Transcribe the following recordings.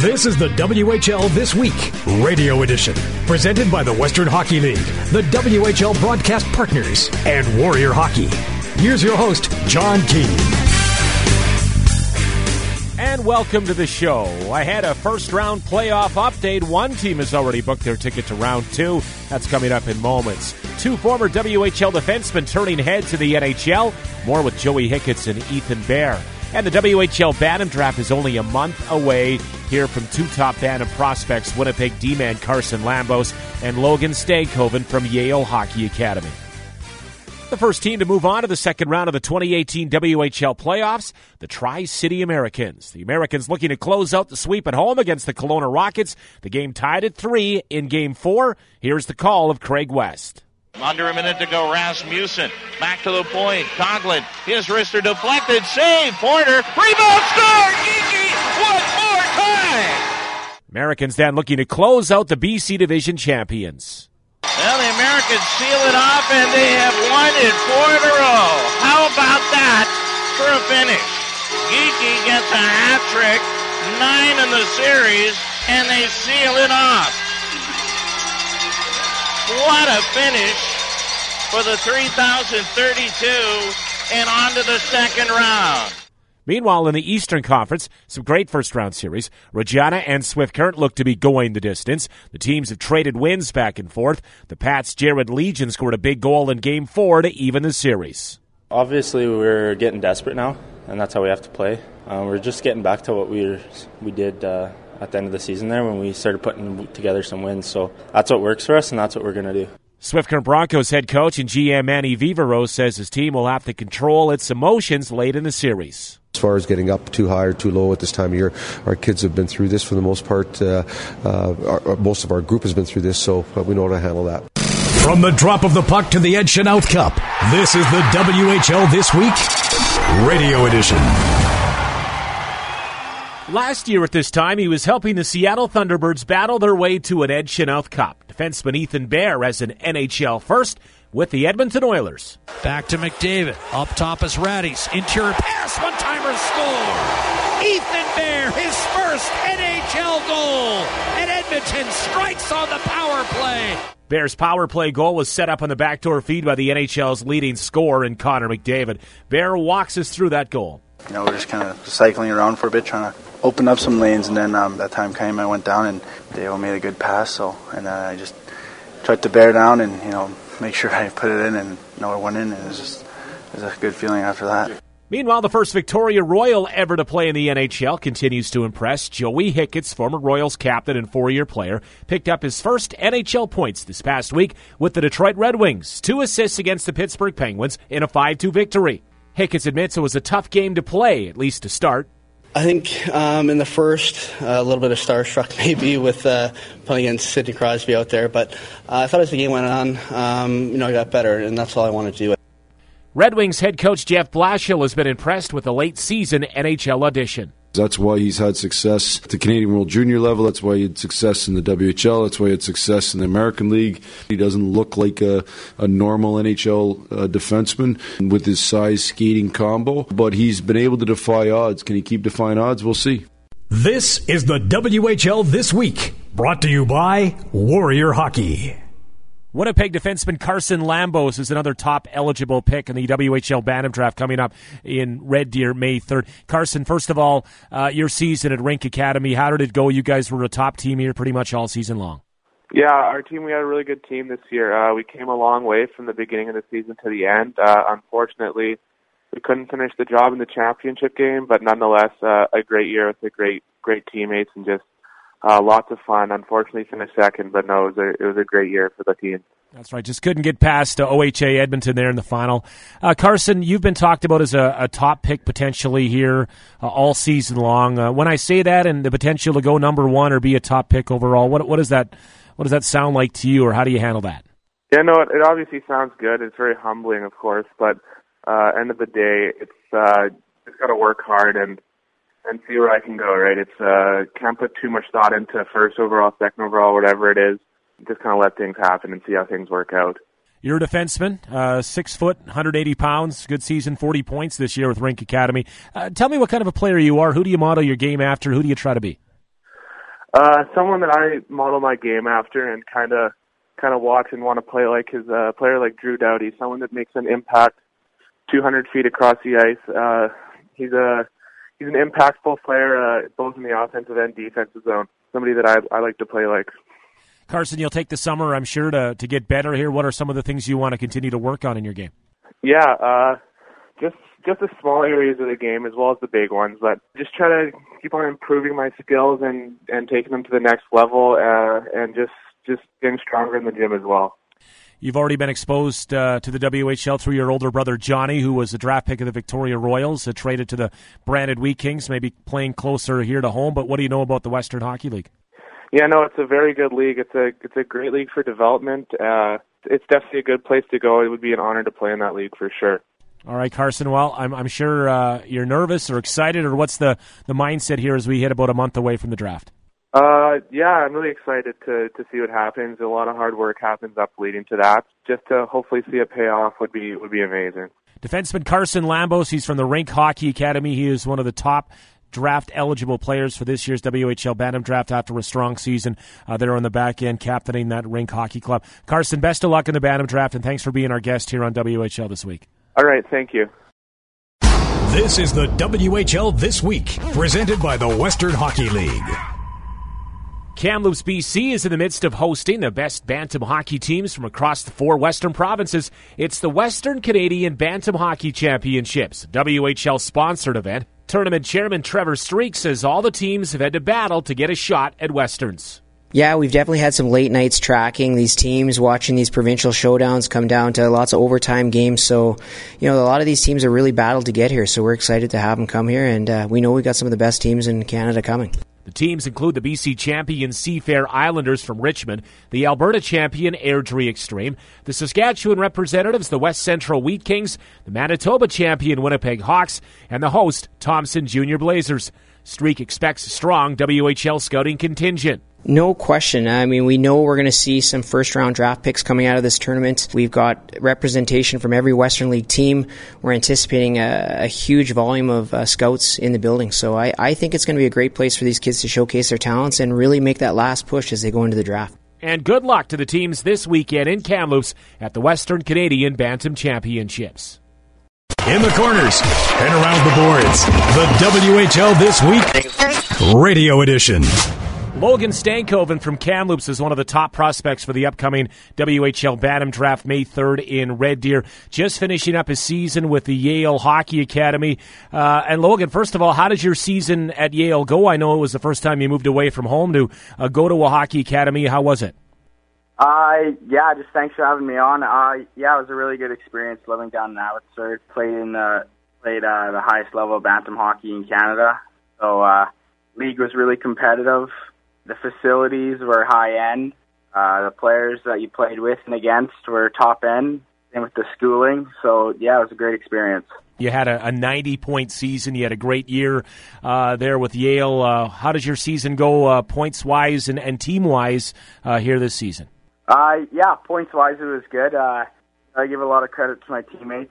This is the WHL This Week, Radio Edition, presented by the Western Hockey League, the WHL broadcast partners, and Warrior Hockey. Here's your host, John Keane. And welcome to the show. I had a first-round playoff update. One team has already booked their ticket to round two. That's coming up in moments. Two former WHL defensemen turning heads to the NHL. More with Joey Hicketts and Ethan Bear. And the WHL Bantam Draft is only a month away. Hear from two top Bantam prospects, Winnipeg D-man Carson Lambos and Logan Stankoven from Yale Hockey Academy. The first team to move on to the second round of the 2018 WHL playoffs, the Tri-City Americans. The Americans looking to close out the sweep at home against the Kelowna Rockets. The game tied at 3 in Game 4. Here's the call of Craig West. Under a minute to go, Rasmussen back to the point. Coughlin, his wrister deflected, save, Porter, rebound, score, Geeky, one more time! Americans then looking to close out the BC Division champions. Well, the Americans seal it off, and they have won it 4 in a row. How about that for a finish? Geeky gets a hat trick, 9 in the series, and they seal it off. What a finish for the 3032 and on to the second round. Meanwhile, in the Eastern Conference, some great first-round series. Regina and Swift Current look to be going the distance. The teams have traded wins back and forth. The Pats' Jared Legion scored a big goal in Game 4 to even the series. Obviously, we're getting desperate now, and that's how we have to play. We're just getting back to what we did at the end of the season there when we started putting together some wins. So that's what works for us, and that's what we're going to do. Swift Current Broncos head coach and GM Manny Vivaro says his team will have to control its emotions late in the series. As far as getting up too high or too low at this time of year, our kids have been through this for the most part. Most of our group has been through this, so we know how to handle that. From the drop of the puck to the Ed Chenault Cup, this is the WHL This Week, Radio Edition. Last year at this time, he was helping the Seattle Thunderbirds battle their way to an Ed Chenault Cup. Defenseman Ethan Bear as an NHL first with the Edmonton Oilers. Back to McDavid. Up top is Raddy's. Interior pass. One-timer score. Ethan Bear, his first NHL goal. And Edmonton strikes on the power play. Bear's power play goal was set up on the backdoor feed by the NHL's leading scorer in Connor McDavid. Bear walks us through that goal. We're just kind of cycling around for a bit, trying to open up some lanes, and then that time came, I went down, and Dale made a good pass, and I just tried to bear down and, make sure I put it in, and it went in, and it was a good feeling after that. Meanwhile, the first Victoria Royal ever to play in the NHL continues to impress. Joey Hicketts, former Royals captain and 4-year player, picked up his first NHL points this past week with the Detroit Red Wings. 2 assists against the Pittsburgh Penguins in a 5-2 victory. Hicketts admits it was a tough game to play, at least to start. I think in the first, a little bit of starstruck maybe with playing against Sidney Crosby out there, but I thought as the game went on, I got better, and that's all I wanted to do. Red Wings head coach Jeff Blashill has been impressed with the late-season NHL audition. That's why he's had success at the Canadian World Junior level. That's why he had success in the WHL. That's why he had success in the American League. He doesn't look like a normal NHL defenseman with his size skating combo, but he's been able to defy odds. Can he keep defying odds? We'll see. This is the WHL This Week, brought to you by Warrior Hockey. Winnipeg defenseman Carson Lambos is another top eligible pick in the WHL Bantam Draft coming up in Red Deer May 3rd. Carson, first of all, your season at Rink Academy, how did it go? You guys were a top team here pretty much all season long. Yeah, our team, we had a really good team this year. We came a long way from the beginning of the season to the end. Unfortunately, we couldn't finish the job in the championship game, but nonetheless, a great year with great teammates and just lots of fun. Unfortunately, finished second, but no, it was a great year for the team. That's right. Just couldn't get past OHA Edmonton there in the final. Carson, you've been talked about as a top pick potentially here all season long. When I say that and the potential to go number one or be a top pick overall, what does that sound like to you, or how do you handle that? Yeah, no, it obviously sounds good. It's very humbling, of course, but end of the day, it's just got to work hard and see where I can go, right? It's can't put too much thought into first overall, second overall, whatever it is. Just kind of let things happen and see how things work out. You're a defenseman, 6 foot, 180 pounds, good season, 40 points this year with Rink Academy. Tell me what kind of a player you are. Who do you model your game after? Who do you try to be? Someone that I model my game after and kind of watch and want to play like is a player like Drew Doughty, someone that makes an impact 200 feet across the ice. He's an impactful player both in the offensive and defensive zone. Somebody that I like to play like. Carson, you'll take the summer, I'm sure, to get better here. What are some of the things you want to continue to work on in your game? Yeah, just the small areas of the game as well as the big ones, but just try to keep on improving my skills and taking them to the next level, and just getting stronger in the gym as well. You've already been exposed to the WHL through your older brother Johnny, who was a draft pick of the Victoria Royals, traded to the Branded Wheat Kings, maybe playing closer here to home. But what do you know about the Western Hockey League? Yeah, no, it's a very good league. It's a great league for development. It's definitely a good place to go. It would be an honor to play in that league for sure. All right, Carson. Well, I'm sure you're nervous or excited, or what's the mindset here as we hit about a month away from the draft? Yeah, I'm really excited to see what happens. A lot of hard work happens up leading to that. Just to hopefully see it pay off would be amazing. Defenseman Carson Lambos, he's from the Rink Hockey Academy. He is one of the top draft-eligible players for this year's WHL Bantam Draft after a strong season. They're on the back end captaining that Rink Hockey Club. Carson, best of luck in the Bantam Draft, and thanks for being our guest here on WHL This Week. All right, thank you. This is the WHL This Week, presented by the Western Hockey League. Kamloops, BC is in the midst of hosting the best Bantam hockey teams from across the 4 Western provinces. It's the Western Canadian Bantam Hockey Championships, a WHL-sponsored event. Tournament chairman Trevor Streak says all the teams have had to battle to get a shot at Westerns. Yeah, we've definitely had some late nights tracking these teams, watching these provincial showdowns come down to lots of overtime games. So, a lot of these teams are really battled to get here. So we're excited to have them come here, and we know we got some of the best teams in Canada coming. The teams include the BC champion Seafair Islanders from Richmond, the Alberta champion Airdrie Extreme, the Saskatchewan representatives, the West Central Wheat Kings, the Manitoba champion Winnipeg Hawks, and the host Thompson Junior Blazers. Streak expects a strong WHL scouting contingent. No question. I mean, we know we're going to see some first-round draft picks coming out of this tournament. We've got representation from every Western League team. We're anticipating a huge volume of scouts in the building. So I think it's going to be a great place for these kids to showcase their talents and really make that last push as they go into the draft. And good luck to the teams this weekend in Kamloops at the Western Canadian Bantam Championships. In the corners and around the boards, the WHL This Week Radio Edition. Logan Stankoven from Kamloops is one of the top prospects for the upcoming WHL Bantam Draft May 3rd in Red Deer. Just finishing up his season with the Yale Hockey Academy. And Logan, first of all, how did your season at Yale go? I know it was the first time you moved away from home to go to a hockey academy. How was it? Yeah, just thanks for having me on. Yeah, it was a really good experience living down in Abbotsford. Played the highest level of Bantam hockey in Canada. So league was really competitive. The facilities were high end. The players that you played with and against were top end. Same with the schooling. So yeah, it was a great experience. You had a 90-point season. You had a great year there with Yale. How does your season go points-wise and team-wise here this season? Yeah, points-wise it was good. I give a lot of credit to my teammates.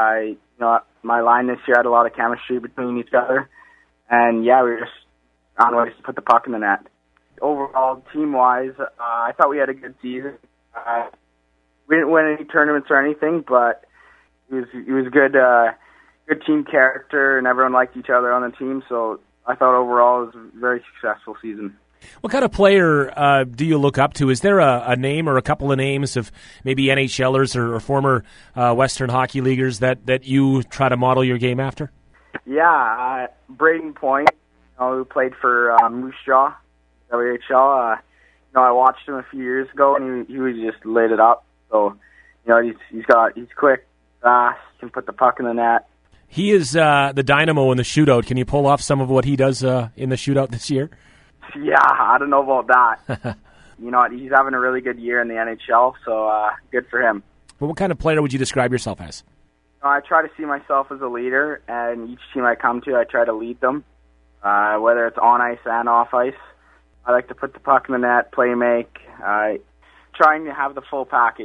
My line this year had a lot of chemistry between each other. And yeah, we were just on ways to put the puck in the net. Overall, team-wise, I thought we had a good season. We didn't win any tournaments or anything, but it was good team character, and everyone liked each other on the team. So I thought overall it was a very successful season. What kind of player do you look up to? Is there a name or a couple of names of maybe NHLers or former Western Hockey Leaguers that you try to model your game after? Yeah, Braden Point, who played for Moose Jaw, WHL. I watched him a few years ago, and he was just lit it up. So, he's quick, fast, can put the puck in the net. He is the dynamo in the shootout. Can you pull off some of what he does in the shootout this year? Yeah, I don't know about that. He's having a really good year in the NHL, so good for him. Well, what kind of player would you describe yourself as? I try to see myself as a leader, and each team I come to, I try to lead them, whether it's on ice and off ice. I like to put the puck in the net, play make, trying to have the full package.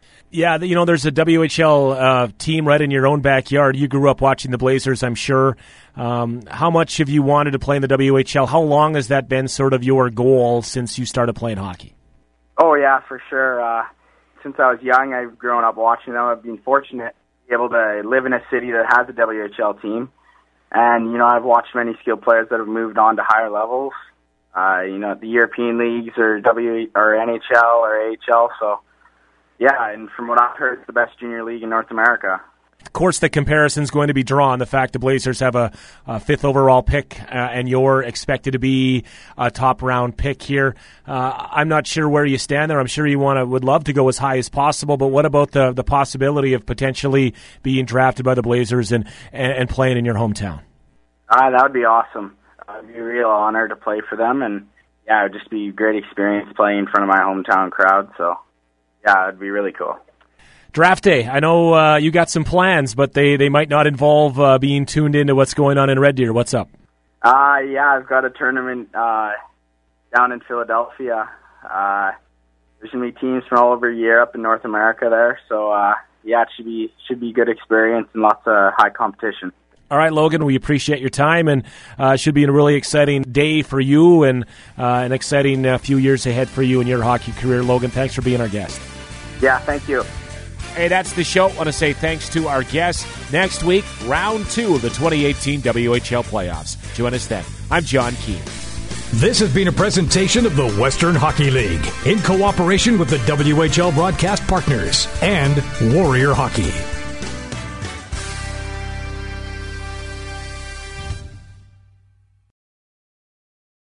Yeah, there's a WHL team right in your own backyard. You grew up watching the Blazers, I'm sure. How much have you wanted to play in the WHL? How long has that been sort of your goal since you started playing hockey? Oh, yeah, for sure. Since I was young, I've grown up watching them. I've been fortunate to be able to live in a city that has a WHL team. And, I've watched many skilled players that have moved on to higher levels, the European leagues or NHL or AHL. So, yeah, and from what I've heard, it's the best junior league in North America. Of course, the comparison's going to be drawn. The fact the Blazers have a 5th overall pick and you're expected to be a top-round pick here. I'm not sure where you stand there. I'm sure you would love to go as high as possible, but what about the possibility of potentially being drafted by the Blazers and playing in your hometown? That would be awesome. It would be a real honor to play for them, and, yeah, it would just be a great experience playing in front of my hometown crowd. So, yeah, it would be really cool. Draft day. I know you got some plans, but they might not involve being tuned into what's going on in Red Deer. What's up? Yeah, I've got a tournament down in Philadelphia. There's going to be teams from all over Europe and North America there. So, yeah, it should be a good experience and lots of high competition. All right, Logan, we appreciate your time, and it should be a really exciting day for you and an exciting few years ahead for you in your hockey career. Logan, thanks for being our guest. Yeah, thank you. Hey, that's the show. I want to say thanks to our guests. Next week, round 2 of the 2018 WHL playoffs. Join us then. I'm John Keane. This has been a presentation of the Western Hockey League in cooperation with the WHL broadcast partners and Warrior Hockey.